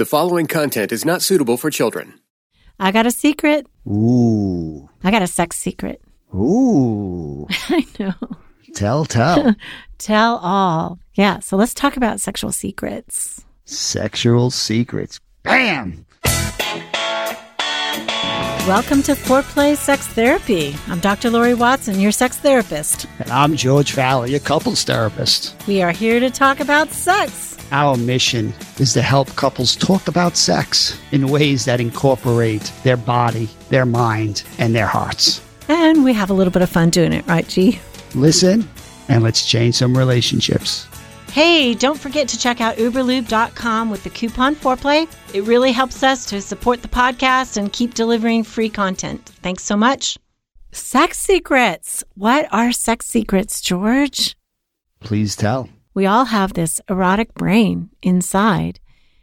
The following content is not suitable for children. I got a secret. Ooh. I got a sex secret. Ooh. I know. Tell. Tell all. Yeah, so let's talk about sexual secrets. Sexual secrets. Bam! Welcome to Foreplay Sex Therapy. I'm Dr. Lori Watson, your sex therapist. And I'm George Fowler, your couples therapist. We are here to talk about sex. Our mission is to help couples talk about sex in ways that incorporate their body, their mind, and their hearts. And we have a little bit of fun doing it, right, G? Listen, and let's change some relationships. Hey, don't forget to check out uberlube.com with the coupon Foreplay. It really helps us to support the podcast and keep delivering free content. Thanks so much. Sex secrets. What are sex secrets, George? Please tell. We all have this erotic brain inside,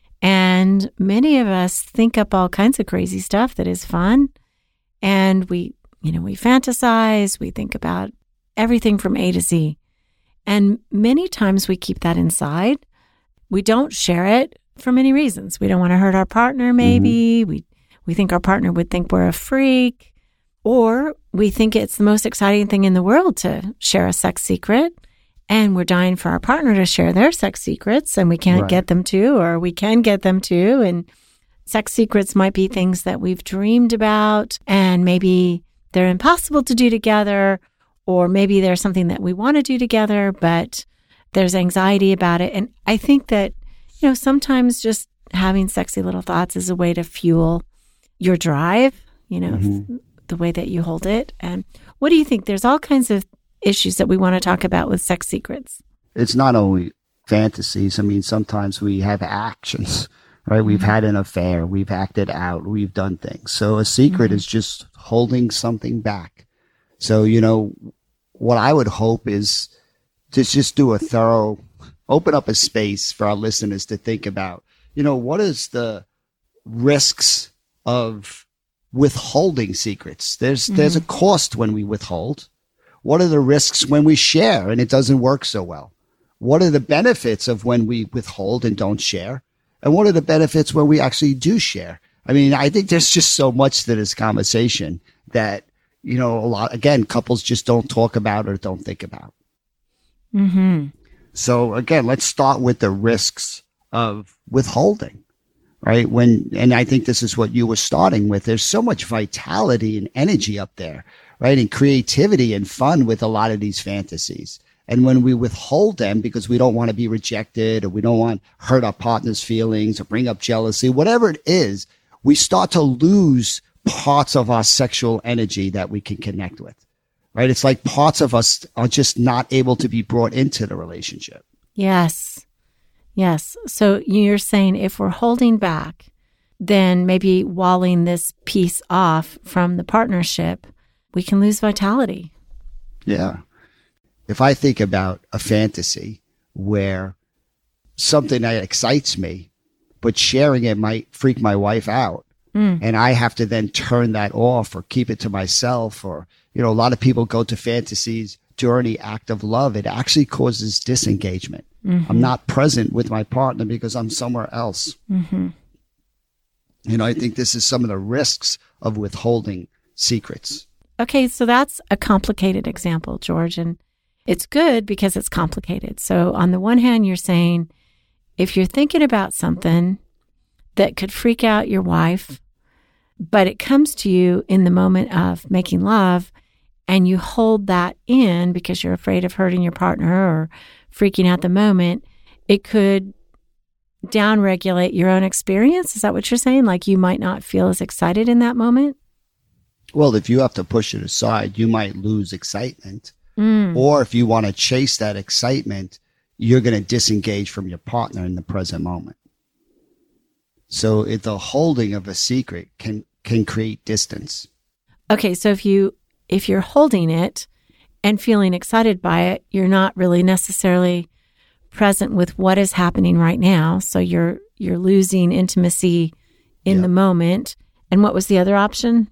and many of us think up all kinds of crazy stuff that is fun. And we fantasize, we think about everything from A to Z. And many times we keep that inside. We don't share it for many reasons. We don't want to hurt our partner, maybe. We think our partner would think we're a freak. Or we think it's the most exciting thing in the world to share a sex secret. And we're dying for our partner to share their sex secrets, and we can't get them to, or we can get them to. And sex secrets might be things that we've dreamed about, and maybe they're impossible to do together, or maybe there's something that we want to do together, but there's anxiety about it. And I think that, sometimes just having sexy little thoughts is a way to fuel your drive, the way that you hold it. And what do you think? There's all kinds of issues that we want to talk about with sex secrets. It's not only fantasies. I mean, sometimes we have actions, right? We've had an affair. We've acted out. We've done things. So a secret is just holding something back. So, what I would hope is to just do a thorough, open up a space for our listeners to think about, what is the risks of withholding secrets? There's a cost when we withhold. What are the risks when we share and it doesn't work so well? What are the benefits of when we withhold and don't share? And what are the benefits when we actually do share? I mean, I think there's just so much to this conversation that, couples just don't talk about or don't think about. So again, let's start with the risks of withholding, right? And I think this is what you were starting with. There's so much vitality and energy up there, right? And creativity and fun with a lot of these fantasies. And when we withhold them because we don't want to be rejected or we don't want to hurt our partner's feelings or bring up jealousy, whatever it is, we start to lose parts of our sexual energy that we can connect with, right? It's like parts of us are just not able to be brought into the relationship. Yes. So you're saying if we're holding back, then maybe walling this piece off from the partnership, we can lose vitality. Yeah. If I think about a fantasy where something that excites me, but sharing it might freak my wife out, and I have to then turn that off or keep it to myself, or, a lot of people go to fantasies during the act of love. It actually causes disengagement. I'm not present with my partner because I'm somewhere else. I think this is some of the risks of withholding secrets. Okay, so that's a complicated example, George, and it's good because it's complicated. So on the one hand, you're saying if you're thinking about something that could freak out your wife, but it comes to you in the moment of making love and you hold that in because you're afraid of hurting your partner or freaking out the moment, it could downregulate your own experience. Is that what you're saying? Like you might not feel as excited in that moment? Well, if you have to push it aside, you might lose excitement. Or if you want to chase that excitement, you're going to disengage from your partner in the present moment. So the holding of a secret can create distance. Okay, so if you're holding it and feeling excited by it, you're not really necessarily present with what is happening right now. So you're losing intimacy in the moment. And what was the other option?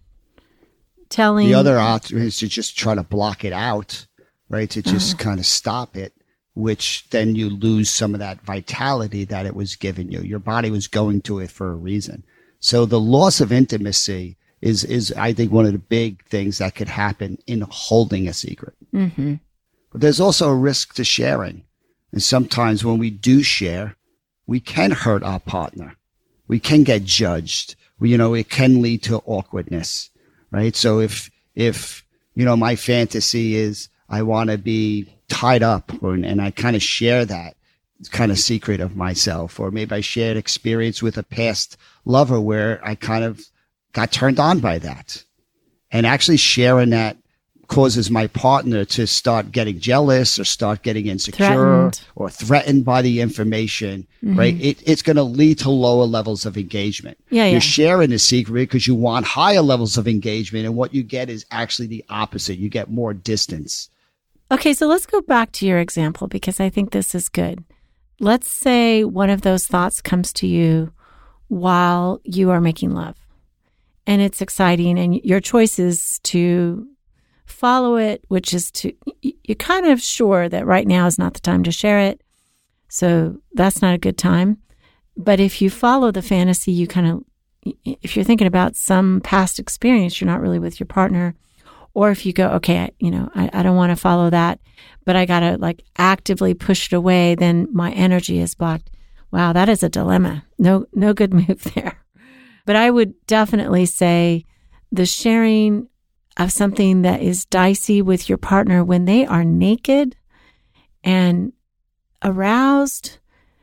The other option is to just try to block it out, right? To just kind of stop it which then you lose some of that vitality that it was giving you. Your body was going to it for a reason. So the loss of intimacy is I think, one of the big things that could happen in holding a secret. Mm-hmm. But there's also a risk to sharing. And sometimes when we do share, we can hurt our partner. We can get judged. It can lead to awkwardness, right? So if my fantasy is I want to be tied up and I kind of share that kind of secret of myself, or maybe I shared experience with a past lover where I kind of got turned on by that, and actually sharing that causes my partner to start getting jealous or start getting insecure or threatened by the information, right? It's going to lead to lower levels of engagement. You're sharing a secret because you want higher levels of engagement, and what you get is actually the opposite. You get more distance. Okay, so let's go back to your example, because I think this is good. Let's say one of those thoughts comes to you while you are making love, and it's exciting, and your choice is to follow it, which is you're kind of sure that right now is not the time to share it. So that's not a good time. But if you follow the fantasy, if you're thinking about some past experience, you're not really with your partner. Or if you go, okay, I don't want to follow that, but I got to actively push it away, then my energy is blocked. Wow, that is a dilemma. No good move there. But I would definitely say the sharing of something that is dicey with your partner when they are naked and aroused,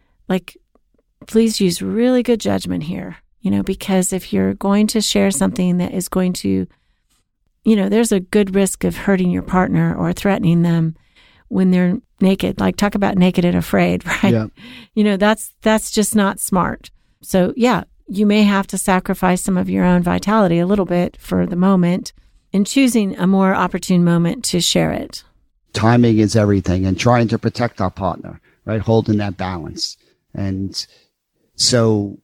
please use really good judgment here, because if you're going to share something that is going to, there's a good risk of hurting your partner or threatening them when they're naked. Talk about naked and afraid, right? Yeah. That's just not smart. So yeah, you may have to sacrifice some of your own vitality a little bit for the moment in choosing a more opportune moment to share it. Timing is everything, and trying to protect our partner, right? Holding that balance. And so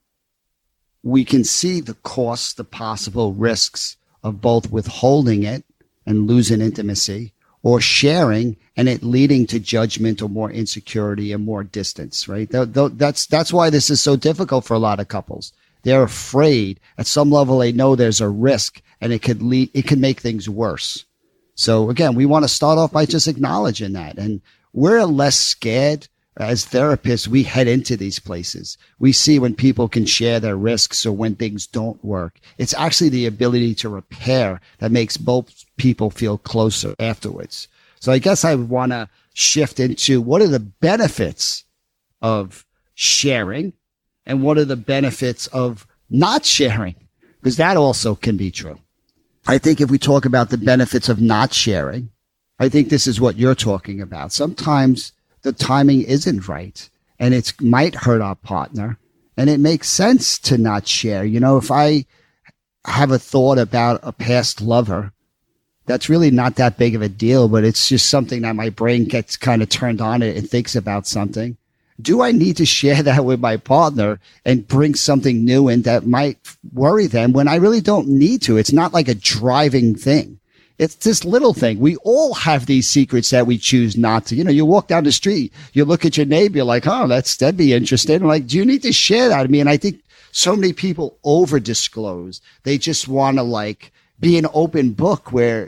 we can see the costs, the possible risks of both withholding it and losing intimacy, or sharing and it leading to judgment or more insecurity and more distance, right? That's why this is so difficult for a lot of couples. They're afraid. At some level, they know there's a risk, and it could make things worse. So again, we want to start off by just acknowledging that. And we're less scared as therapists. We head into these places. We see when people can share their risks or when things don't work. It's actually the ability to repair that makes both people feel closer afterwards. So I guess I want to shift into what are the benefits of sharing and what are the benefits of not sharing, because that also can be true. I think if we talk about the benefits of not sharing, I think this is what you're talking about. Sometimes the timing isn't right and it might hurt our partner, and it makes sense to not share. If I have a thought about a past lover, that's really not that big of a deal, but it's just something that my brain gets kind of turned on it and thinks about something. Do I need to share that with my partner and bring something new in that might worry them when I really don't need to? It's not like a driving thing. It's this little thing. We all have these secrets that we choose not to. You walk down the street, you look at your neighbor, you're like, oh, that'd be interesting. I'm like, do you need to share that with me? And I think so many people over disclose. They just want to be an open book where,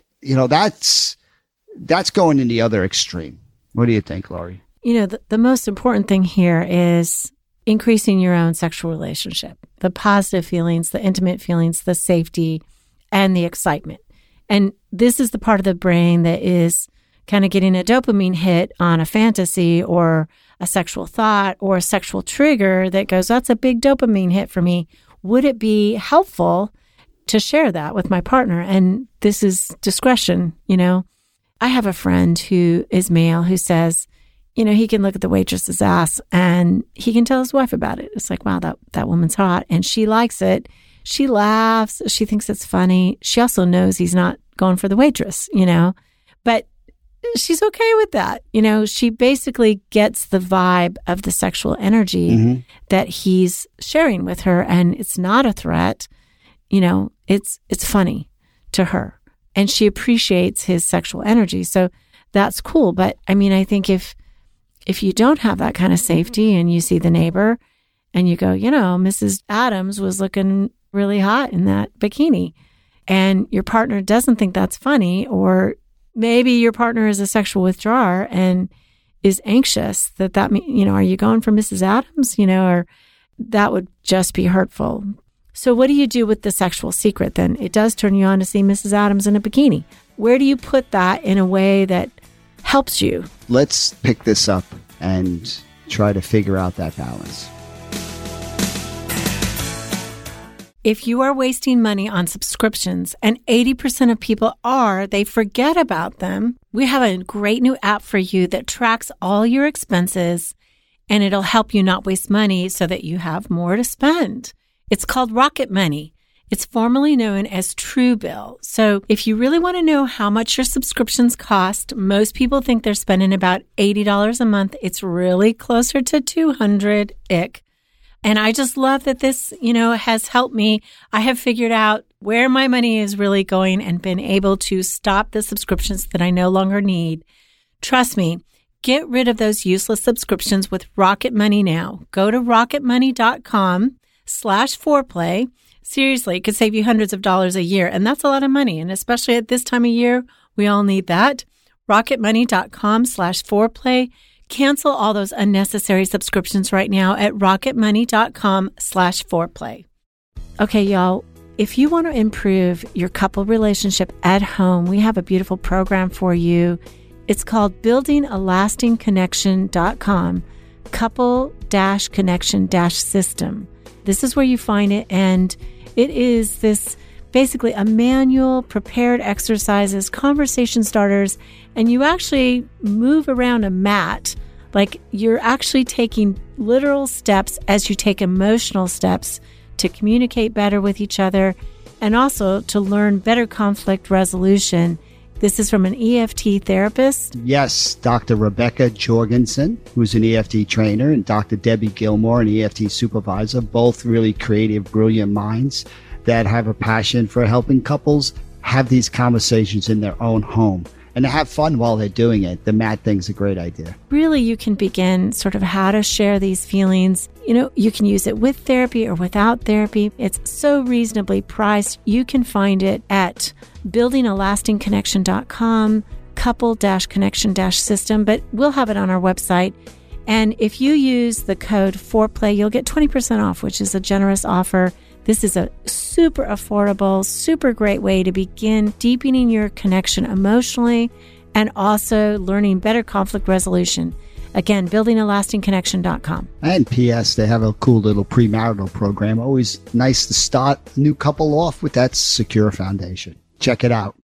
that's going in the other extreme. What do you think, Laurie? The most important thing here is increasing your own sexual relationship, the positive feelings, the intimate feelings, the safety, and the excitement. And this is the part of the brain that is kind of getting a dopamine hit on a fantasy or a sexual thought or a sexual trigger that goes, that's a big dopamine hit for me. Would it be helpful to share that with my partner? And this is discretion, I have a friend who is male who says, he can look at the waitress's ass and he can tell his wife about it. It's like, wow, that woman's hot. And she likes it. She laughs. She thinks it's funny. She also knows he's not going for the waitress, but she's okay with that. She basically gets the vibe of the sexual energy that he's sharing with her. And it's not a threat. It's funny to her. And she appreciates his sexual energy. So that's cool. But I think if if you don't have that kind of safety and you see the neighbor and you go, Mrs. Adams was looking really hot in that bikini, and your partner doesn't think that's funny, or maybe your partner is a sexual withdrawer and is anxious that means, are you going for Mrs. Adams? Or that would just be hurtful. So what do you do with the sexual secret then? It does turn you on to see Mrs. Adams in a bikini. Where do you put that in a way that helps you? Let's pick this up and try to figure out that balance. If you are wasting money on subscriptions, and 80% of people are, they forget about them, we have a great new app for you that tracks all your expenses, and it'll help you not waste money so that you have more to spend. It's called Rocket Money. It's formerly known as Truebill. So if you really want to know how much your subscriptions cost, most people think they're spending about $80 a month. It's really closer to $200-ick. And I just love that this, has helped me. I have figured out where my money is really going and been able to stop the subscriptions that I no longer need. Trust me, get rid of those useless subscriptions with Rocket Money now. Go to rocketmoney.com/foreplay. Seriously, it could save you hundreds of dollars a year. And that's a lot of money. And especially at this time of year, we all need that. rocketmoney.com/foreplay. Cancel all those unnecessary subscriptions right now at rocketmoney.com/foreplay. Okay, y'all, if you want to improve your couple relationship at home, we have a beautiful program for you. It's called buildingalastingconnection.com, couple-connection-system. This is where you find it, and it is this basically a manual, prepared exercises, conversation starters, and you actually move around a mat. Like you're actually taking literal steps as you take emotional steps to communicate better with each other and also to learn better conflict resolution. This is from an EFT therapist. Yes, Dr. Rebecca Jorgensen, who's an EFT trainer, and Dr. Debbie Gilmore, an EFT supervisor, both really creative, brilliant minds that have a passion for helping couples have these conversations in their own home and to have fun while they're doing it. The mat thing's a great idea. Really, you can begin sort of how to share these feelings. You can use it with therapy or without therapy. It's so reasonably priced. You can find it at buildingalastingconnection.com, couple-connection-system, but we'll have it on our website. And if you use the code FOREPLAY, you'll get 20% off, which is a generous offer. This is a super affordable, super great way to begin deepening your connection emotionally and also learning better conflict resolution. Again, buildingalastingconnection.com. And P.S., they have a cool little premarital program. Always nice to start a new couple off with that secure foundation. Check it out.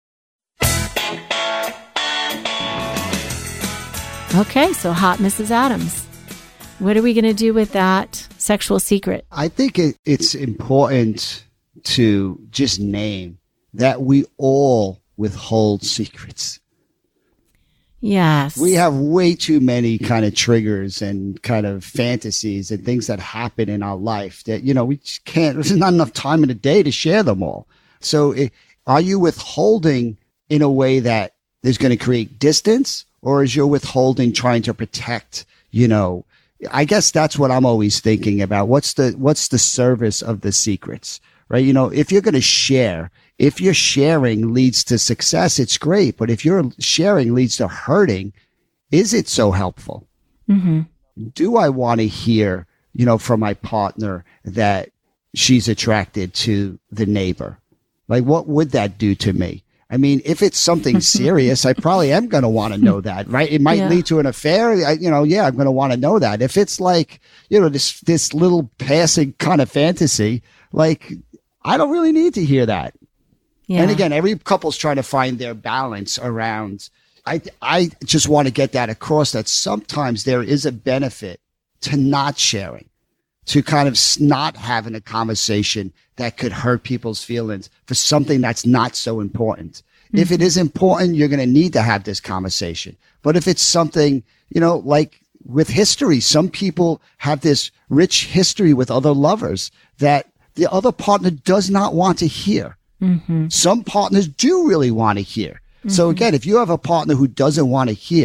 Okay, so hot Mrs. Adams. What are we going to do with that sexual secret? I think it's important to just name that we all withhold secrets. Yes. We have way too many kind of triggers and kind of fantasies and things that happen in our life that, we just can't, there's not enough time in the day to share them all. So are you withholding in a way that is going to create distance, or is your withholding trying to protect, I guess that's what I'm always thinking about. What's the service of the secrets, right? If you're going to share, if your sharing leads to success, it's great. But if your sharing leads to hurting, is it so helpful? Mm-hmm. Do I want to hear, from my partner that she's attracted to the neighbor? Like, what would that do to me? I mean, if it's something serious, I probably am going to want to know that, right? It might lead to an affair. I'm going to want to know that. If it's like, this little passing kind of fantasy, like, I don't really need to hear that. Yeah. And again, every couple's trying to find their balance around. I just want to get that across, that sometimes there is a benefit to not sharing, to kind of not having a conversation that could hurt people's feelings for something that's not so important. Mm-hmm. If it is important, you're going to need to have this conversation. But if it's something, like with history, some people have this rich history with other lovers that the other partner does not want to hear. Mm-hmm. Some partners do really want to hear. Mm-hmm. So again, if you have a partner who doesn't want to hear,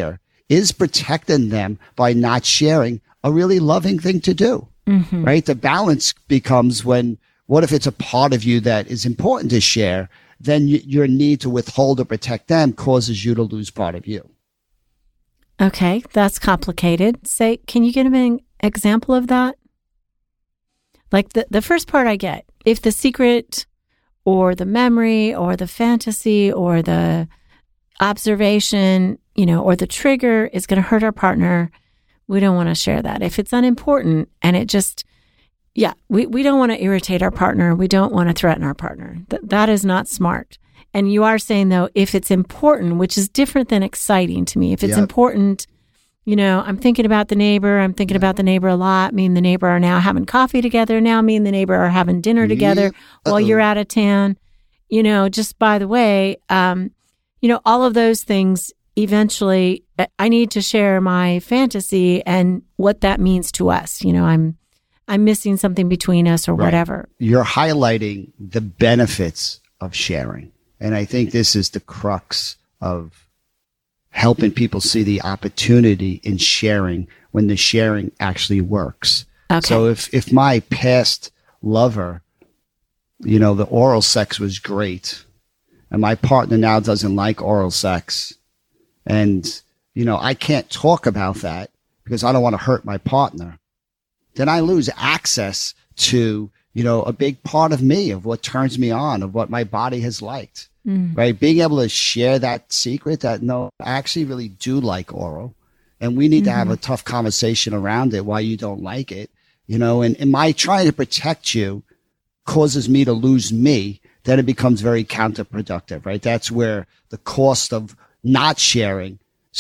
is protecting them by not sharing a really loving thing to do, right? The balance becomes what if it's a part of you that is important to share, then your need to withhold or protect them causes you to lose part of you. Okay, that's complicated. Can you give me an example of that? Like the first part I get, if the secret or the memory or the fantasy or the observation, or the trigger is going to hurt our partner, we don't want to share that. If it's unimportant and it just, we don't want to irritate our partner. We don't want to threaten our partner. That is not smart. And you are saying, though, if it's important, which is different than exciting to me, if it's important, I'm thinking about the neighbor. I'm thinking about the neighbor a lot. Me and the neighbor are now having coffee together. Now me and the neighbor are having dinner together while you're out of town. Just by the way, all of those things, eventually I need to share my fantasy and what that means to us. I'm missing something between us or whatever. You're highlighting the benefits of sharing. And I think this is the crux of helping people see the opportunity in sharing when the sharing actually works. Okay. So if my past lover, the oral sex was great, and my partner now doesn't like oral sex, and, I can't talk about that because I don't want to hurt my partner, then I lose access to, a big part of me, of what turns me on, of what my body has liked. Right? Being able to share that secret that, no, I actually really do like oral, and we need to have a tough conversation around it, why you don't like it, and my trying to protect you causes me to lose me, then it becomes very counterproductive, right? That's where the cost of not sharing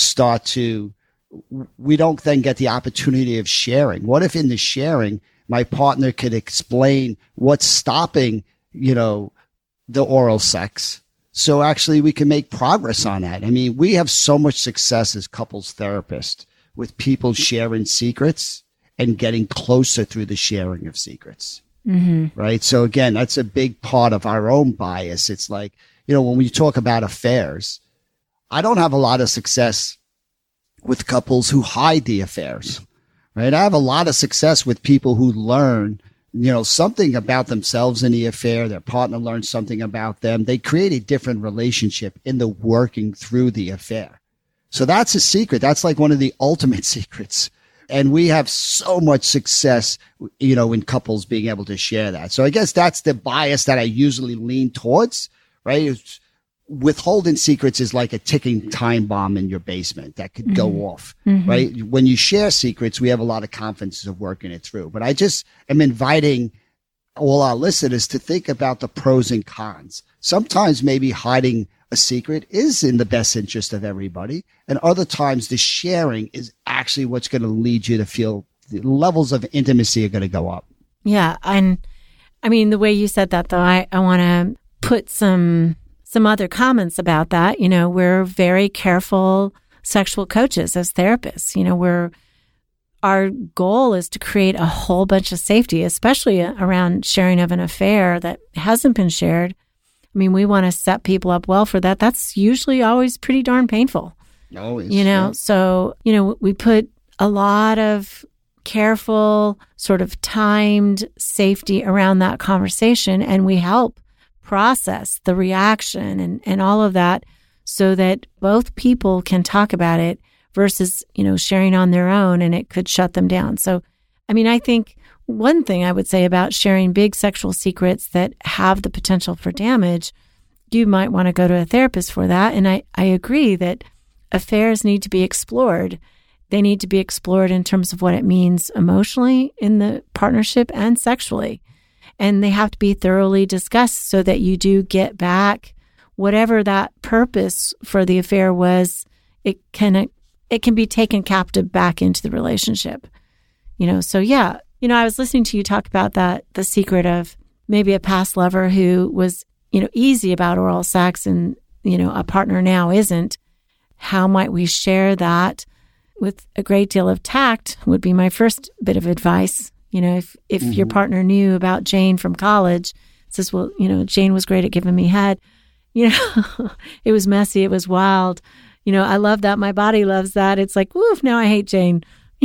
we don't then get the opportunity of sharing. What if in the sharing, my partner could explain what's stopping, the oral sex? So actually we can make progress on that. I mean, we have so much success as couples therapists with people sharing secrets and getting closer through the sharing of secrets. Right. So again, that's a big part of our own bias. It's like, when we talk about affairs, I don't have a lot of success with couples who hide the affairs, right? I have a lot of success with people who learn, something about themselves in the affair. Their partner learns something about them. They create a different relationship in the working through the affair. So that's a secret. That's like one of the ultimate secrets. And we have so much success, in couples being able to share that. So I guess that's the bias that I usually lean towards, right? Withholding secrets is like a ticking time bomb in your basement that could go off, right? When you share secrets, we have a lot of confidence of working it through. But I just am inviting all our listeners to think about the pros and cons. Sometimes maybe hiding a secret is in the best interest of everybody. And other times the sharing is actually what's going to lead you to feel the levels of intimacy are going to go up. Yeah. And I mean, the way you said that, though, I want to put some other comments about that. We're very careful sexual coaches as therapists. Our goal is to create a whole bunch of safety, especially around sharing of an affair that hasn't been shared. I mean, we want to set people up well for that. That's usually always pretty darn painful. Always. So, we put a lot of careful, sort of timed safety around that conversation, and we help process the reaction and all of that so that both people can talk about it versus, sharing on their own, and it could shut them down. So, I mean, I think one thing I would say about sharing big sexual secrets that have the potential for damage, you might want to go to a therapist for that. And I agree that affairs need to be explored. They need to be explored in terms of what it means emotionally in the partnership and sexually. And they have to be thoroughly discussed so that you do get back whatever that purpose for the affair was. It can be taken captive back into the relationship. So yeah, I was listening to you talk about that, the secret of maybe a past lover who was, easy about oral sex and, a partner now isn't. How might we share that with a great deal of tact would be my first bit of advice. If your partner knew about Jane from college, says, well, Jane was great at giving me head. It was messy. It was wild. I love that. My body loves that. It's like, woof, now I hate Jane.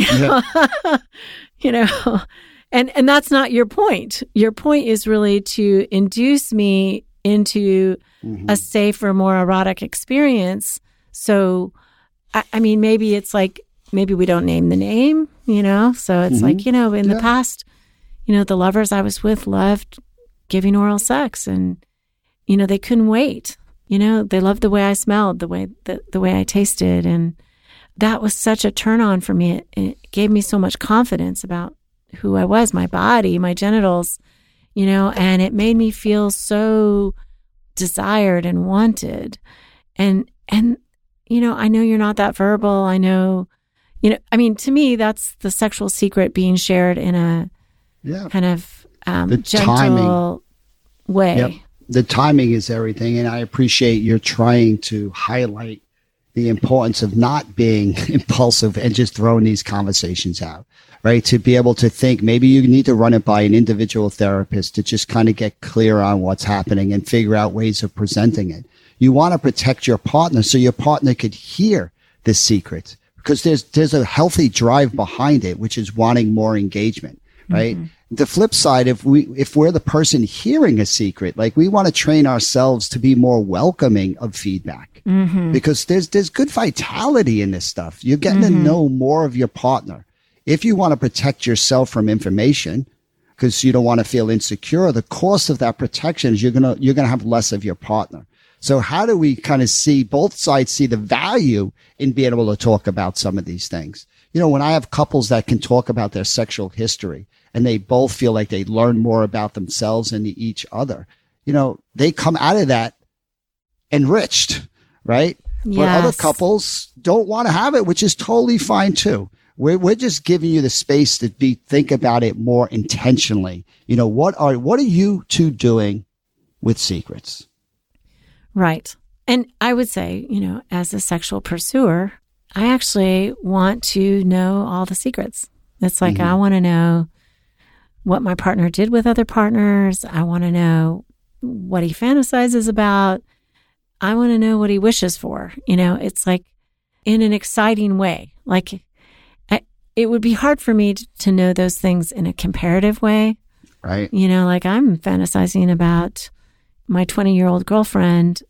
And that's not your point. Your point is really to induce me into a safer, more erotic experience. So, I mean, maybe it's like, maybe we don't name the name, So it's like, in the past, the lovers I was with loved giving oral sex, and, they couldn't wait. They loved the way I smelled, the way I tasted. And that was such a turn on for me. It gave me so much confidence about who I was, my body, my genitals, and it made me feel so desired and wanted. And I know you're not that verbal. I know, to me, that's the sexual secret being shared in a kind of gentle way. Yep. The timing is everything. And I appreciate you're trying to highlight the importance of not being impulsive and just throwing these conversations out, right? To be able to think, maybe you need to run it by an individual therapist to just kind of get clear on what's happening and figure out ways of presenting it. You want to protect your partner so your partner could hear the secret, because there's a healthy drive behind it, which is wanting more engagement, right? The flip side, if we're the person hearing a secret, like, we want to train ourselves to be more welcoming of feedback, because there's good vitality in this stuff. You're getting to know more of your partner. If you want to protect yourself from information, because you don't want to feel insecure, the cost of that protection is you're gonna have less of your partner. So how do we kind of see both sides see the value in being able to talk about some of these things? When I have couples that can talk about their sexual history and they both feel like they learn more about themselves and each other, they come out of that enriched, right? Yes. But other couples don't want to have it, which is totally fine too. We're just giving you the space to think about it more intentionally. What are you two doing with secrets? Right. And I would say, as a sexual pursuer, I actually want to know all the secrets. It's like, I want to know what my partner did with other partners. I want to know what he fantasizes about. I want to know what he wishes for. It's like, in an exciting way. Like, it would be hard for me to know those things in a comparative way. Right. Like, I'm fantasizing about my 20-year-old girlfriend.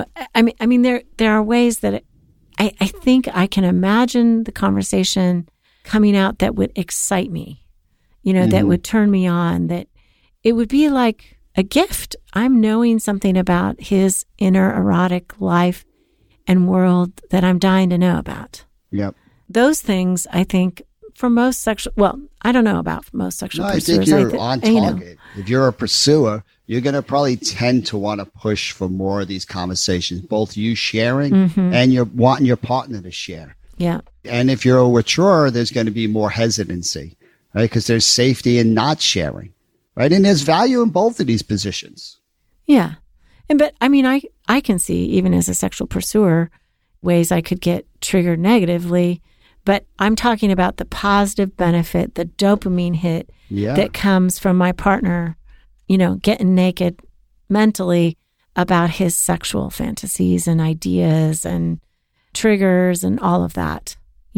I mean, there are ways that I think I can imagine the conversation coming out that would excite me, that would turn me on, that it would be like a gift. I'm knowing something about his inner erotic life and world that I'm dying to know about. Yep. Those things, I think, for most I don't know about most sexual pursuers. I think you're on target. If you're a pursuer, you're going to probably tend to want to push for more of these conversations, both you sharing and you're wanting your partner to share. Yeah. And if you're a withdrawer, there's going to be more hesitancy, right? Because there's safety in not sharing, right? And there's value in both of these positions. Yeah. But I mean, I can see, even as a sexual pursuer, ways I could get triggered negatively. But I'm talking about the positive benefit, the dopamine hit that comes from my partner, getting naked mentally about his sexual fantasies and ideas and triggers and all of that.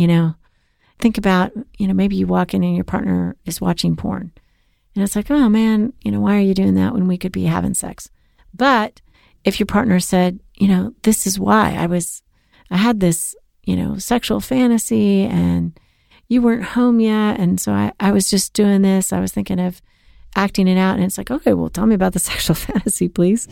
Think about, maybe you walk in and your partner is watching porn. And it's like, oh man, why are you doing that when we could be having sex? But if your partner said, this is why I had this, sexual fantasy and you weren't home yet. And so I was just doing this. I was thinking of acting it out. And it's like, okay, well, tell me about the sexual fantasy, please.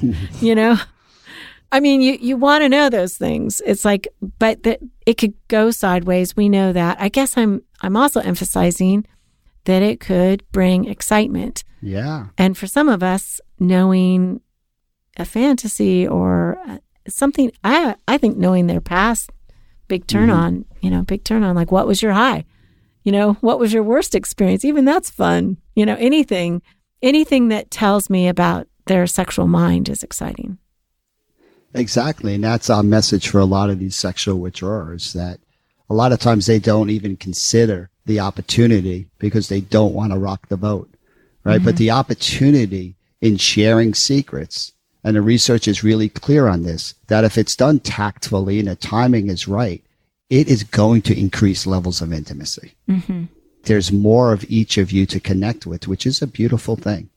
I mean, you want to know those things. It's like, but it could go sideways. We know that. I guess I'm also emphasizing that it could bring excitement. Yeah. And for some of us, knowing a fantasy or something, I think knowing their past, big turn on, big turn on. Like, what was your high? What was your worst experience? Even that's fun. Anything that tells me about their sexual mind is exciting. Exactly. And that's our message for a lot of these sexual withdrawers, that a lot of times they don't even consider the opportunity because they don't want to rock the boat, right? But the opportunity in sharing secrets And the research is really clear on this, that if it's done tactfully and the timing is right, it is going to increase levels of intimacy. Mm-hmm. There's more of each of you to connect with, which is a beautiful thing.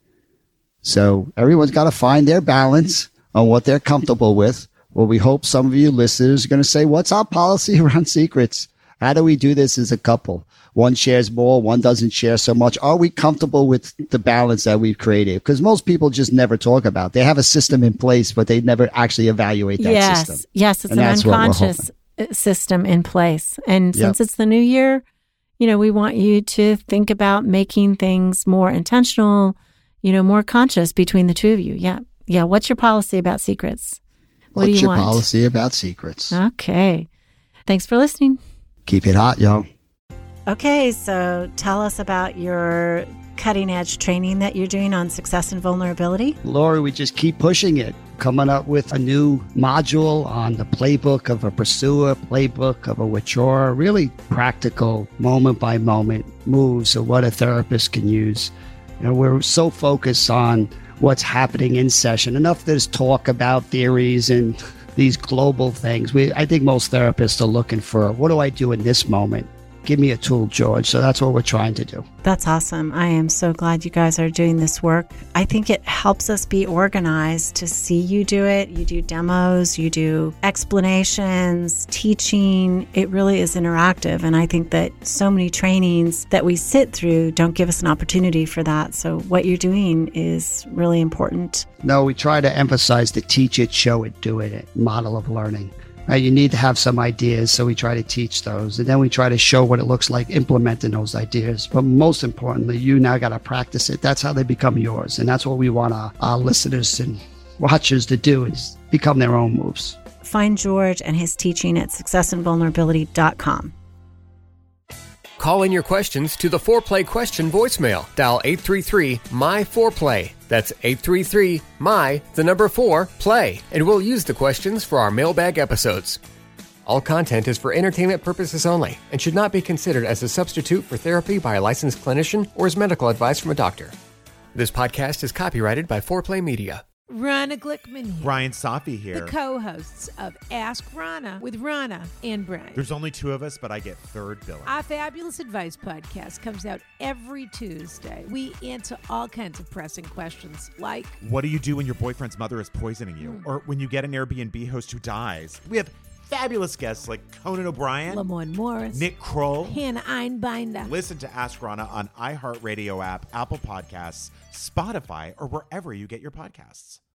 So everyone's got to find their balance on what they're comfortable with. Well, we hope some of you listeners are going to say, what's our policy around secrets? How do we do this as a couple? One shares more, one doesn't share so much. Are we comfortable with the balance that we've created? Because most people just never talk about it. They have a system in place, but they never actually evaluate that system. Yes, it's an unconscious system in place. And since it's the new year, we want you to think about making things more intentional, more conscious between the two of you. Yeah. What's your policy about secrets? What do you want? What's your policy about secrets? Okay. Thanks for listening. Keep it hot, yo. Okay, so tell us about your cutting edge training that you're doing on success and vulnerability. Lori, we just keep pushing it, coming up with a new module on the playbook of a pursuer, playbook of a withdrawer, really practical moment by moment moves of what a therapist can use. We're so focused on what's happening in session. Enough there's talk about theories and these global things. I think most therapists are looking for, what do I do in this moment? Give me a tool, George. So that's what we're trying to do. That's awesome. I am so glad you guys are doing this work. I think it helps us be organized to see you do it. You do demos, you do explanations, teaching. It really is interactive. And I think that so many trainings that we sit through don't give us an opportunity for that. So what you're doing is really important. No, we try to emphasize the teach it, show it, do it model of learning. You need to have some ideas, so we try to teach those. And then we try to show what it looks like implementing those ideas. But most importantly, you now got to practice it. That's how they become yours. And that's what we want our listeners and watchers to do, is become their own moves. Find George and his teaching at successandvulnerability.com. Call in your questions to the Foreplay question voicemail. Dial 833-MY-4PLAY. That's 833-MY-4-PLAY. And we'll use the questions for our mailbag episodes. All content is for entertainment purposes only and should not be considered as a substitute for therapy by a licensed clinician or as medical advice from a doctor. This podcast is copyrighted by Foreplay Media. Rana Glickman here. Brian Safi here. The co-hosts of Ask Rana with Rana and Brian. There's only two of us, but I get third billing. Our Fabulous Advice podcast comes out every Tuesday. We answer all kinds of pressing questions like, what do you do when your boyfriend's mother is poisoning you? Or when you get an Airbnb host who dies? We have fabulous guests like Conan O'Brien, Lamorne Morris, Nick Kroll, Hannah Einbinder. Listen to Ask Rana on iHeartRadio app, Apple Podcasts, Spotify, or wherever you get your podcasts.